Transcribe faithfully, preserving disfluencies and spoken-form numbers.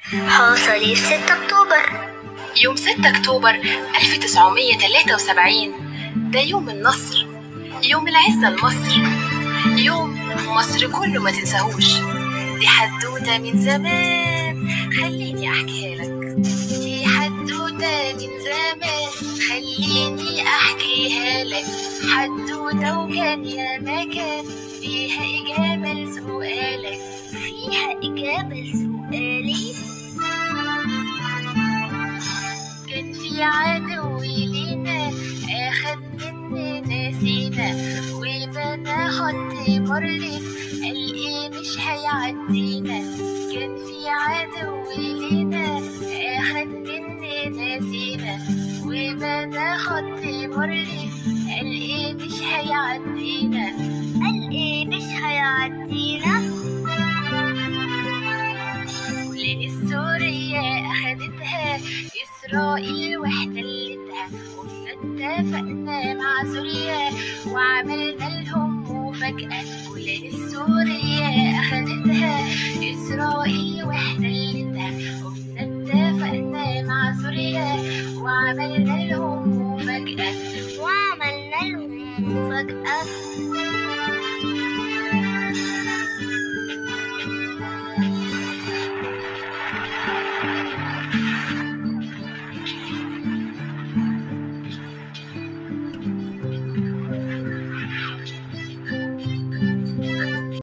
حصل في ستة أكتوبر. يوم ستة أكتوبر ألف وتسعمية وتلاتة وسبعين ده يوم النصر، يوم العزة لمصر، يوم مصر كله ما تنساهوش. دي حدوتة من زمان خليني أحكيها لك، دي حدوتة من زمان خليني أحكيها لك. حدوتة وكان يا مكان فيها إجابة لسؤالك، فيها إجابة لسؤالي. كان في عدو لينا أخد مننا سينا وبنى خط مرلف قال إيه مش هيعدينا. كان في عدو لينا أخد مننا سينا وبنى خط مرلف قال إيه مش هيعدينا. قال إيه مش هيعدينا. ولين السورية أخدتها إسرائيل واحتلتها، وإحنا اتفقنا مع سوريا وعملنا لهم مفاجأة. ولين السورية أخدتها إسرائيل واحتلتها، وإحنا اتفقنا مع سوريا وعملنا لهم مفاجأة. وعملنا لهم مفاجأة.